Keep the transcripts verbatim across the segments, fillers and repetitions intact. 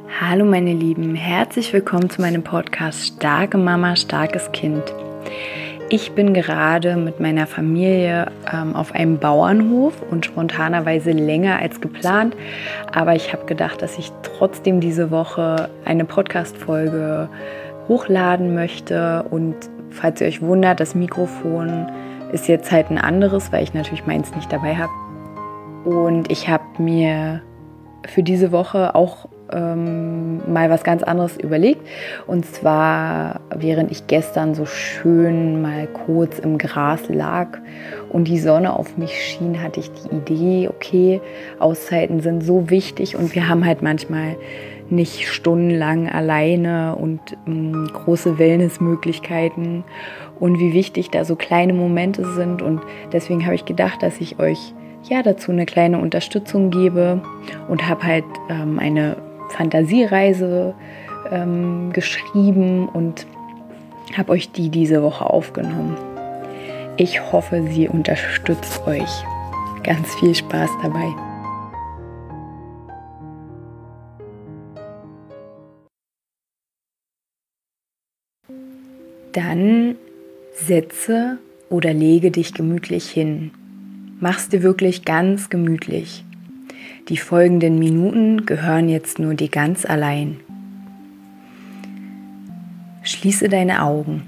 Hallo meine Lieben, herzlich willkommen zu meinem Podcast Starke Mama, starkes Kind. Ich bin gerade mit meiner Familie ähm, auf einem Bauernhof und spontanerweise länger als geplant, aber ich habe gedacht, dass ich trotzdem diese Woche eine Podcast-Folge hochladen möchte. Und falls ihr euch wundert, das Mikrofon ist jetzt halt ein anderes, weil ich natürlich meins nicht dabei habe. Und ich habe mir für diese Woche auch ähm, mal was ganz anderes überlegt. Und zwar, während ich gestern so schön mal kurz im Gras lag und die Sonne auf mich schien, hatte ich die Idee, okay, Auszeiten sind so wichtig und wir haben halt manchmal nicht stundenlang alleine und ähm, große Wellnessmöglichkeiten und wie wichtig da so kleine Momente sind. Und deswegen habe ich gedacht, dass ich euch ja dazu eine kleine Unterstützung gebe und habe halt ähm, eine Fantasiereise ähm, geschrieben und habe euch die diese Woche aufgenommen. Ich hoffe, sie unterstützt euch. Ganz viel Spaß dabei. Dann setze oder lege dich gemütlich hin. Mach's dir wirklich ganz gemütlich. Die folgenden Minuten gehören jetzt nur dir ganz allein. Schließe deine Augen.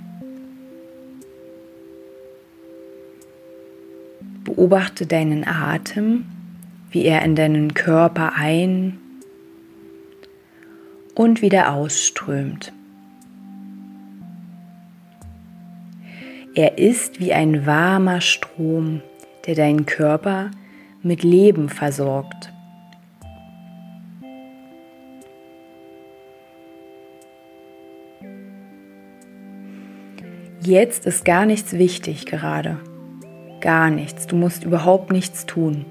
Beobachte deinen Atem, wie er in deinen Körper ein- und wieder ausströmt. Er ist wie ein warmer Strom, der deinen Körper mit Leben versorgt. Jetzt ist gar nichts wichtig gerade. Gar nichts. Du musst überhaupt nichts tun.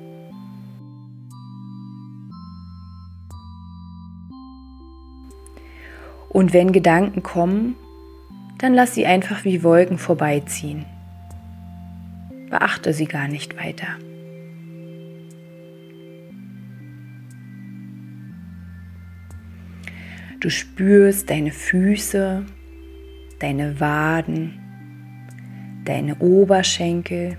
Und wenn Gedanken kommen, dann lass sie einfach wie Wolken vorbeiziehen. Beachte sie gar nicht weiter. Du spürst deine Füße, deine Waden, deine Oberschenkel,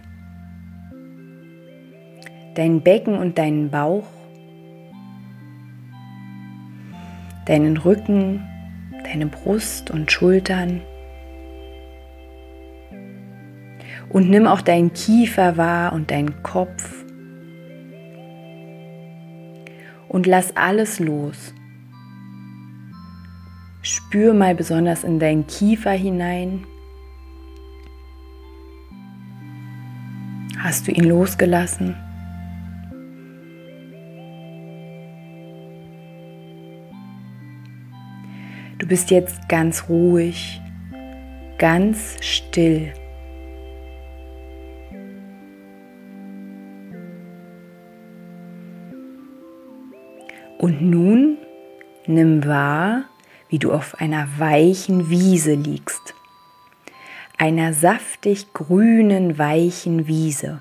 dein Becken und deinen Bauch, deinen Rücken, deine Brust und Schultern. Und nimm auch deinen Kiefer wahr und deinen Kopf. Und lass alles los. Spür mal besonders in deinen Kiefer hinein. Hast du ihn losgelassen? Du bist jetzt ganz ruhig, ganz still. Und nun nimm wahr, wie du auf einer weichen Wiese liegst. Einer saftig grünen, weichen Wiese.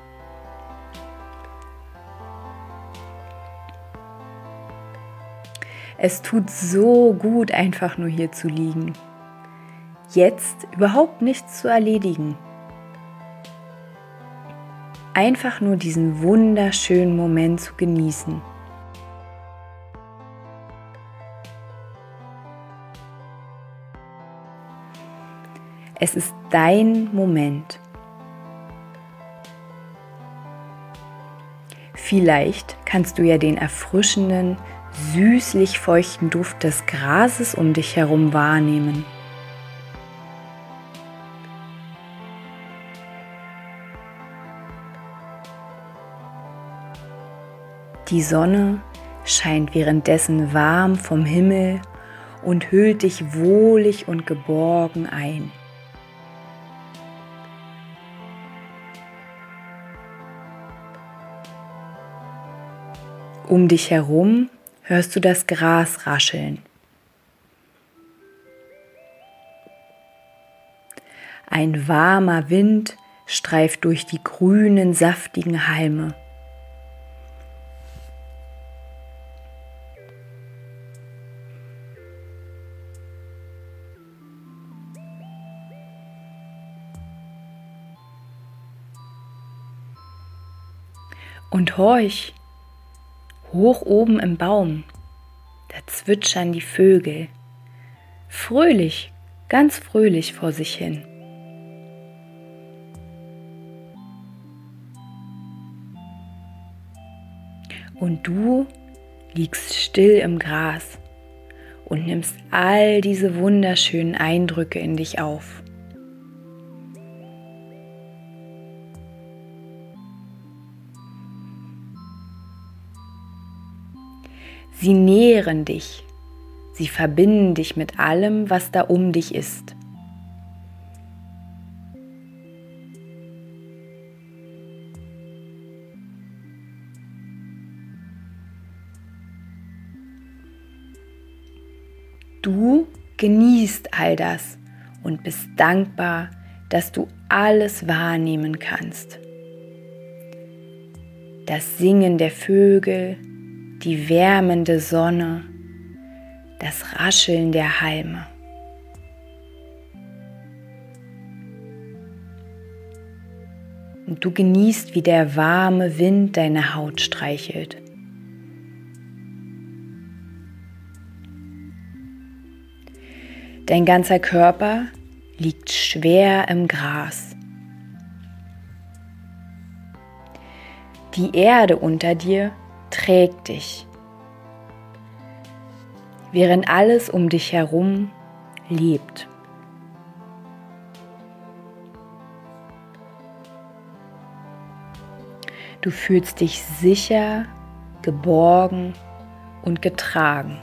Es tut so gut, einfach nur hier zu liegen. Jetzt überhaupt nichts zu erledigen. Einfach nur diesen wunderschönen Moment zu genießen. Es ist dein Moment. Vielleicht kannst du ja den erfrischenden, süßlich feuchten Duft des Grases um dich herum wahrnehmen. Die Sonne scheint währenddessen warm vom Himmel und hüllt dich wohlig und geborgen ein. Um dich herum hörst du das Gras rascheln. Ein warmer Wind streift durch die grünen, saftigen Halme. Und horch, hoch oben im Baum, da zwitschern die Vögel, fröhlich, ganz fröhlich vor sich hin. Und du liegst still im Gras und nimmst all diese wunderschönen Eindrücke in dich auf. Sie nähren dich, sie verbinden dich mit allem, was da um dich ist. Du genießt all das und bist dankbar, dass du alles wahrnehmen kannst. Das Singen der Vögel, die wärmende Sonne, das Rascheln der Halme. Und du genießt, wie der warme Wind deine Haut streichelt. Dein ganzer Körper liegt schwer im Gras. Die Erde unter dir trägt dich, während alles um dich herum lebt. Du fühlst dich sicher, geborgen und getragen.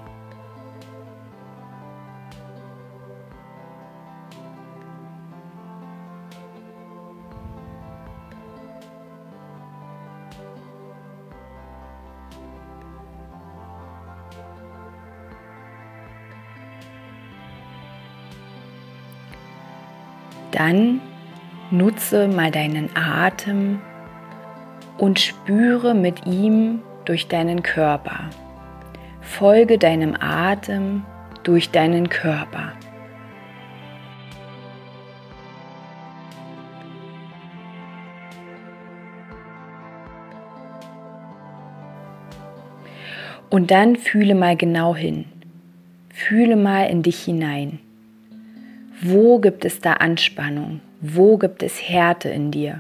Dann nutze mal deinen Atem und spüre mit ihm durch deinen Körper. Folge deinem Atem durch deinen Körper. Und dann fühle mal genau hin. Fühle mal in dich hinein. Wo gibt es da Anspannung? Wo gibt es Härte in dir?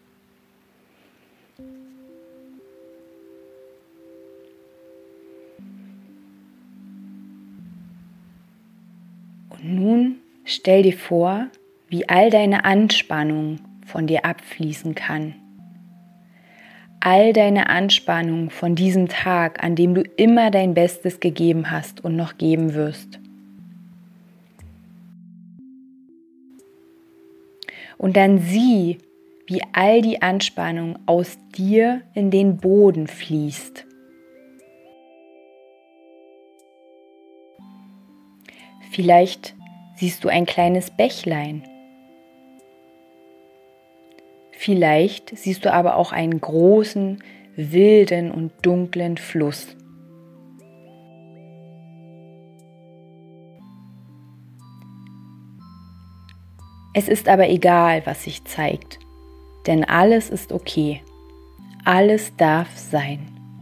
Und nun stell dir vor, wie all deine Anspannung von dir abfließen kann. All deine Anspannung von diesem Tag, an dem du immer dein Bestes gegeben hast und noch geben wirst. Und dann sieh, wie all die Anspannung aus dir in den Boden fließt. Vielleicht siehst du ein kleines Bächlein. Vielleicht siehst du aber auch einen großen, wilden und dunklen Fluss. Es ist aber egal, was sich zeigt, denn alles ist okay. Alles darf sein.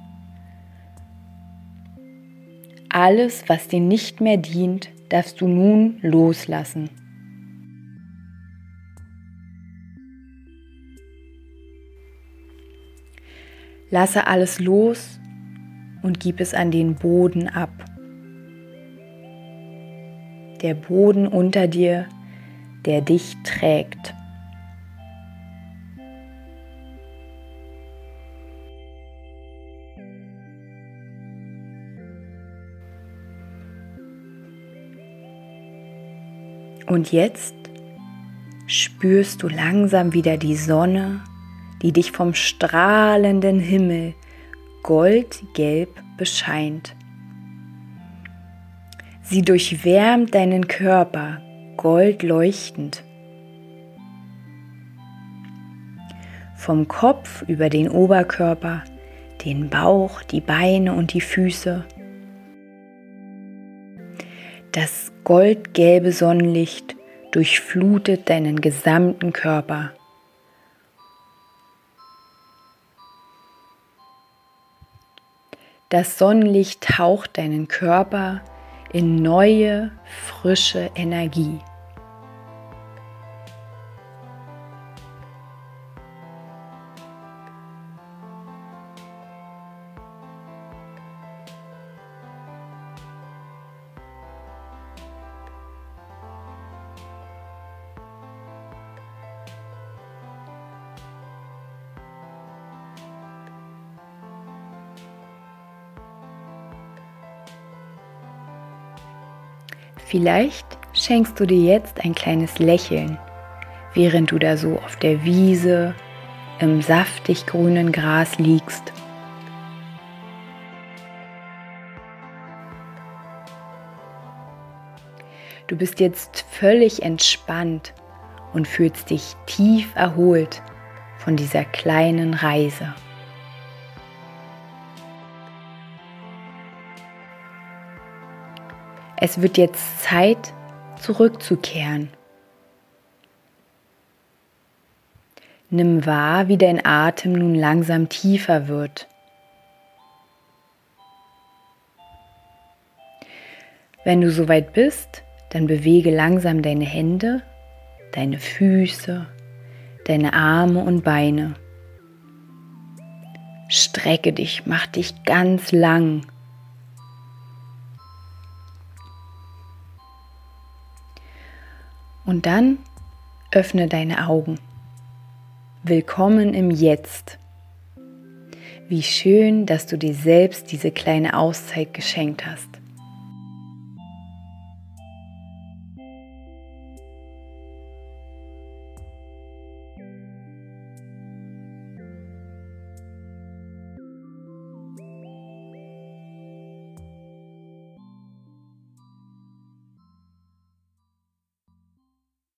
Alles, was dir nicht mehr dient, darfst du nun loslassen. Lasse alles los und gib es an den Boden ab. Der Boden unter dir, der dich trägt. Und jetzt spürst du langsam wieder die Sonne, die dich vom strahlenden Himmel goldgelb bescheint. Sie durchwärmt deinen Körper goldleuchtend. Vom Kopf über den Oberkörper, den Bauch, die Beine und die Füße. Das goldgelbe Sonnenlicht durchflutet deinen gesamten Körper. Das Sonnenlicht taucht deinen Körper in neue, frische Energie. Vielleicht schenkst du dir jetzt ein kleines Lächeln, während du da so auf der Wiese im saftig grünen Gras liegst. Du bist jetzt völlig entspannt und fühlst dich tief erholt von dieser kleinen Reise. Es wird jetzt Zeit, zurückzukehren. Nimm wahr, wie dein Atem nun langsam tiefer wird. Wenn du soweit bist, dann bewege langsam deine Hände, deine Füße, deine Arme und Beine. Strecke dich, mach dich ganz lang. Und dann öffne deine Augen. Willkommen im Jetzt. Wie schön, dass du dir selbst diese kleine Auszeit geschenkt hast.